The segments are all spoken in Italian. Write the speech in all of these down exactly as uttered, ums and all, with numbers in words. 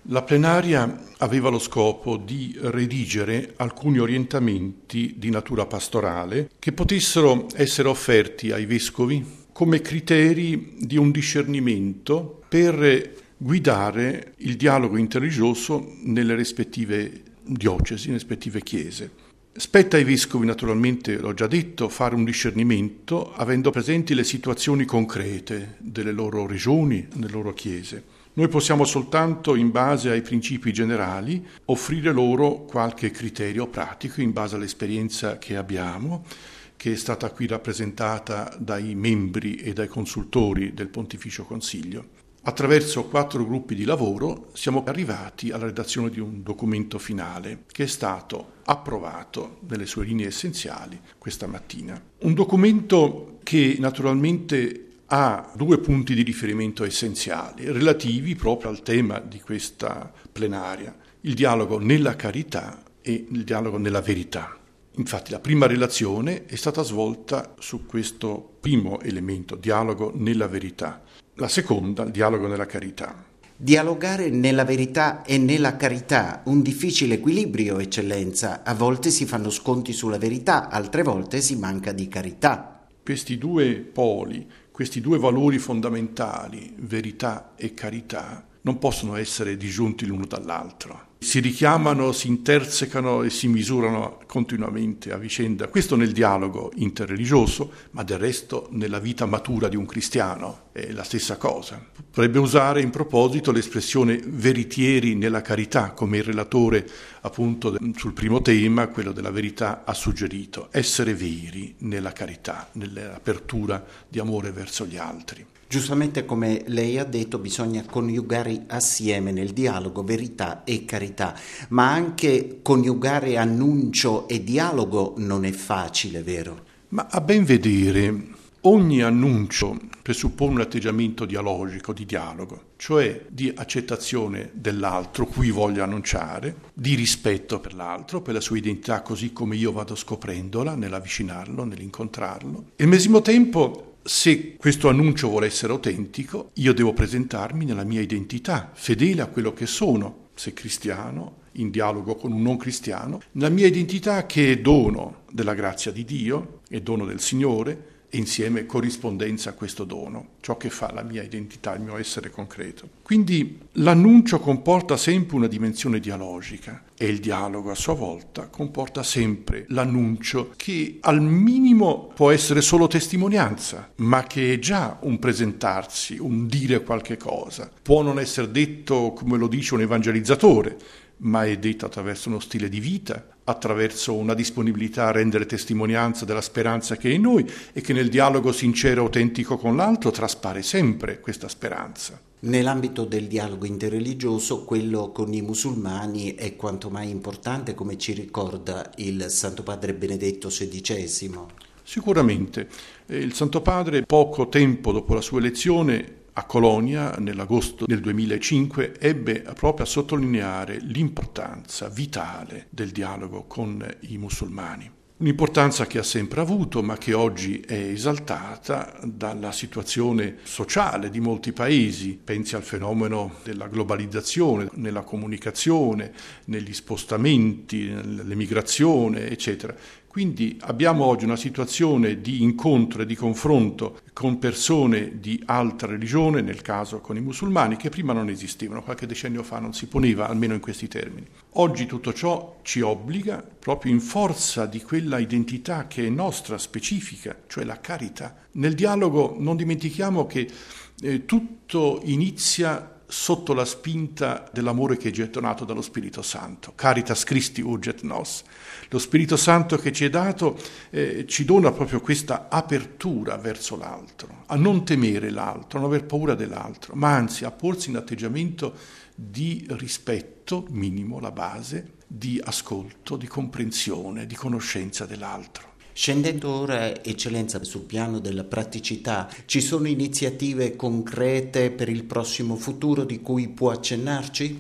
La plenaria aveva lo scopo di redigere alcuni orientamenti di natura pastorale che potessero essere offerti ai vescovi come criteri di un discernimento per guidare il dialogo interreligioso nelle rispettive diocesi, nelle rispettive chiese. Spetta ai vescovi, naturalmente, l'ho già detto, fare un discernimento avendo presenti le situazioni concrete delle loro regioni, delle loro chiese. Noi possiamo soltanto, in base ai principi generali, offrire loro qualche criterio pratico in base all'esperienza che abbiamo, che è stata qui rappresentata dai membri e dai consultori del Pontificio Consiglio. Attraverso quattro gruppi di lavoro siamo arrivati alla redazione di un documento finale che è stato approvato nelle sue linee essenziali questa mattina. Un documento che naturalmente ha due punti di riferimento essenziali, relativi proprio al tema di questa plenaria, il dialogo nella carità e il dialogo nella verità. Infatti la prima relazione è stata svolta su questo primo elemento, dialogo nella verità. La seconda, il dialogo nella carità. Dialogare nella verità e nella carità, un difficile equilibrio, eccellenza. A volte si fanno sconti sulla verità, altre volte si manca di carità. Questi due poli, questi due valori fondamentali, verità e carità, non possono essere disgiunti l'uno dall'altro. Si richiamano, si intersecano e si misurano continuamente a vicenda. Questo nel dialogo interreligioso, ma del resto nella vita matura di un cristiano è la stessa cosa. Potrebbe usare in proposito l'espressione veritieri nella carità, come il relatore appunto sul primo tema, quello della verità, ha suggerito. Essere veri nella carità, nell'apertura di amore verso gli altri. Giustamente, come lei ha detto, bisogna coniugare assieme nel dialogo verità e carità, ma anche coniugare annuncio e dialogo non è facile, vero? Ma a ben vedere, ogni annuncio presuppone un atteggiamento dialogico, di dialogo, cioè di accettazione dell'altro, cui voglio annunciare, di rispetto per l'altro, per la sua identità così come io vado scoprendola, nell'avvicinarlo, nell'incontrarlo. E al medesimo tempo, se questo annuncio vuole essere autentico, io devo presentarmi nella mia identità, fedele a quello che sono, se cristiano, in dialogo con un non cristiano, nella mia identità che è dono della grazia di Dio, è dono del Signore, e insieme corrispondenza a questo dono, ciò che fa la mia identità, il mio essere concreto. Quindi l'annuncio comporta sempre una dimensione dialogica e il dialogo a sua volta comporta sempre l'annuncio che al minimo può essere solo testimonianza, ma che è già un presentarsi, un dire qualche cosa. Può non essere detto come lo dice un evangelizzatore, ma è detto attraverso uno stile di vita, attraverso una disponibilità a rendere testimonianza della speranza che è in noi e che nel dialogo sincero e autentico con l'altro traspare sempre questa speranza. Nell'ambito del dialogo interreligioso, quello con i musulmani è quanto mai importante, come ci ricorda il Santo Padre Benedetto sedicesimo. Sicuramente. Il Santo Padre, poco tempo dopo la sua elezione, a Colonia, nell'agosto del duemilacinque, ebbe proprio a sottolineare l'importanza vitale del dialogo con i musulmani. Un'importanza che ha sempre avuto, ma che oggi è esaltata dalla situazione sociale di molti paesi. Pensi al fenomeno della globalizzazione, nella comunicazione, negli spostamenti, nell'emigrazione, eccetera. Quindi abbiamo oggi una situazione di incontro e di confronto con persone di altra religione, nel caso con i musulmani, che prima non esistevano, qualche decennio fa non si poneva, almeno in questi termini. Oggi tutto ciò ci obbliga, proprio in forza di quella identità che è nostra, specifica, cioè la carità. Nel dialogo non dimentichiamo che eh, tutto inizia sotto la spinta dell'amore che è gettonato dallo Spirito Santo. Caritas Christi urget nos. Lo Spirito Santo che ci è dato eh, ci dona proprio questa apertura verso l'altro, a non temere l'altro, a non aver paura dell'altro, ma anzi a porsi in atteggiamento di rispetto, minimo, la base, di ascolto, di comprensione, di conoscenza dell'altro. Scendendo ora, eccellenza, sul piano della praticità, ci sono iniziative concrete per il prossimo futuro di cui può accennarci?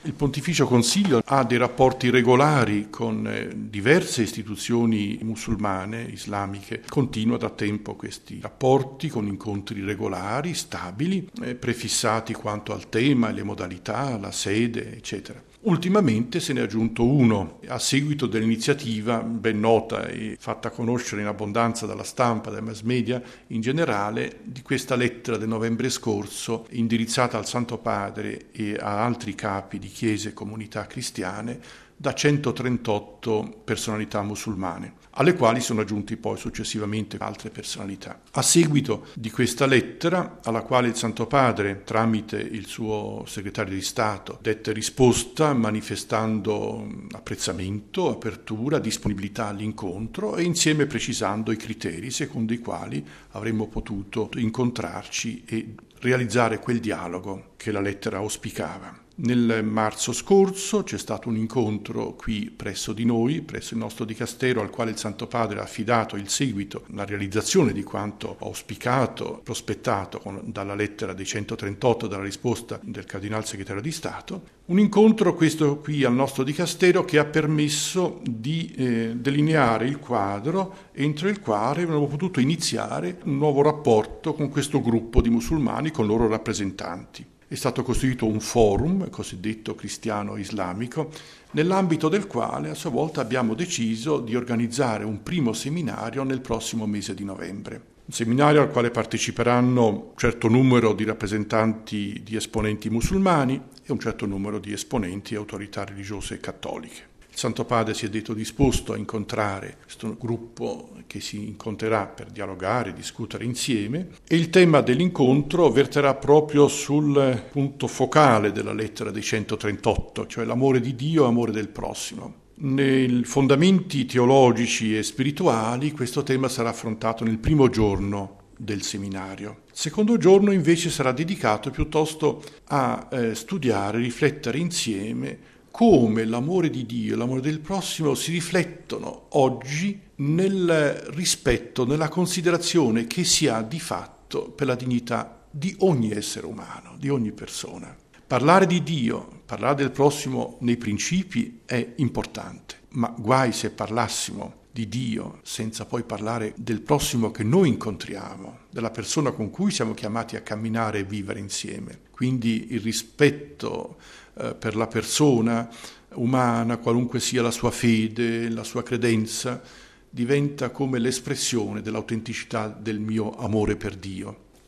Il Pontificio Consiglio ha dei rapporti regolari con diverse istituzioni musulmane, islamiche. Continua da tempo questi rapporti con incontri regolari, stabili, prefissati quanto al tema, le modalità, la sede, eccetera. Ultimamente se ne è aggiunto uno, a seguito dell'iniziativa ben nota e fatta conoscere in abbondanza dalla stampa, dai mass media in generale, di questa lettera del novembre scorso indirizzata al Santo Padre e a altri capi di chiese e comunità cristiane da centotrentotto personalità musulmane, alle quali sono aggiunti poi successivamente altre personalità. A seguito di questa lettera, alla quale il Santo Padre, tramite il suo segretario di Stato, dette risposta manifestando apprezzamento, apertura, disponibilità all'incontro e insieme precisando i criteri secondo i quali avremmo potuto incontrarci e realizzare quel dialogo che la lettera auspicava. Nel marzo scorso c'è stato un incontro qui presso di noi, presso il nostro dicastero, al quale il Santo Padre ha affidato il seguito, la realizzazione di quanto auspicato, prospettato con, dalla lettera dei centotrentotto, dalla risposta del Cardinal Segretario di Stato. Un incontro, questo qui al nostro dicastero, che ha permesso di eh, delineare il quadro entro il quale abbiamo potuto iniziare un nuovo rapporto con questo gruppo di musulmani, con loro rappresentanti. È stato costituito un forum, cosiddetto cristiano-islamico, nell'ambito del quale a sua volta abbiamo deciso di organizzare un primo seminario nel prossimo mese di novembre. Un seminario al quale parteciperanno un certo numero di rappresentanti di esponenti musulmani e un certo numero di esponenti e autorità religiose cattoliche. Il Santo Padre si è detto disposto a incontrare questo gruppo che si incontrerà per dialogare, discutere insieme, e il tema dell'incontro verterà proprio sul punto focale della lettera dei centotrentotto, cioè l'amore di Dio e amore del prossimo. Nei fondamenti teologici e spirituali questo tema sarà affrontato nel primo giorno del seminario. Il secondo giorno invece sarà dedicato piuttosto a eh, studiare, riflettere insieme come l'amore di Dio e l'amore del prossimo si riflettono oggi nel rispetto, nella considerazione che si ha di fatto per la dignità di ogni essere umano, di ogni persona. Parlare di Dio, parlare del prossimo nei principi è importante, ma guai se parlassimo di Dio senza poi parlare del prossimo che noi incontriamo, della persona con cui siamo chiamati a camminare e vivere insieme. Quindi il rispetto eh, per la persona umana, qualunque sia la sua fede, la sua credenza, diventa come l'espressione dell'autenticità del mio amore per Dio.